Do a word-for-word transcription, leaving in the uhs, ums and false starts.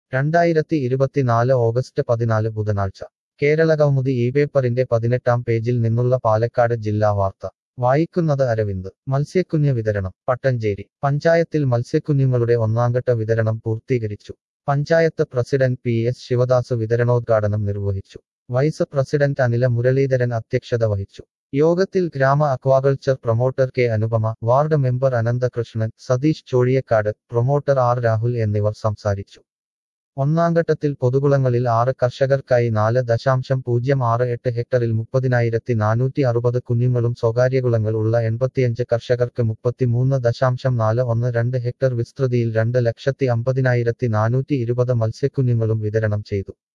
രണ്ടായിരത്തി ഇരുപത്തിനാല് ഓഗസ്റ്റ് പതിനാല് ബുധനാഴ്ച കേരളകൗമുദി ഈ പേപ്പറിന്റെ പതിനെട്ടാം പേജിൽ നിന്നുള്ള പാലക്കാട് ജില്ലാ വാർത്ത വായിക്കുന്നത് അരവിന്ദ് മത്സ്യക്കുഞ്ഞ് വിതരണം പട്ടഞ്ചേരി പഞ്ചായത്തിൽ മത്സ്യക്കുഞ്ഞുങ്ങളുടെ ഒന്നാംഘട്ട വിതരണം പൂർത്തീകരിച്ചു panchayat president P S Sivadas വിതരണോദ്ഘാടനം നിർവഹിച്ചു വൈസ് പ്രസിഡന്റ് അനില മുരളീധരൻ അധ്യക്ഷത വഹിച്ചു യോഗത്തിൽ ഗ്രാമ aquaculture promoter K Anupama ward member Ananthakrishnan Satheesh Chozhiyakkad promoter R Rahul എന്നിവർ സംസാരിച്ചു ഒന്നാംഘട്ടത്തിൽ പൊതുകുളങ്ങളിൽ ആറ് കർഷകർക്കായി നാല് ദശാംശം പൂജ്യം ആറ് എട്ട് ഹെക്ടറിൽ മുപ്പതിനായിരത്തി നാനൂറ്റി അറുപത് കുഞ്ഞുങ്ങളും സ്വകാര്യകുളങ്ങൾ ഉള്ള എൺപത്തിയഞ്ച് കർഷകർക്ക് മുപ്പത്തിമൂന്ന് ദശാംശം നാല് ഒന്ന് രണ്ട് ഹെക്ടർ വിസ്തൃതിയിൽ രണ്ട് ലക്ഷത്തി അമ്പതിനായിരത്തി നാനൂറ്റി ഇരുപത് മത്സ്യക്കുഞ്ഞുങ്ങളും വിതരണം ചെയ്തു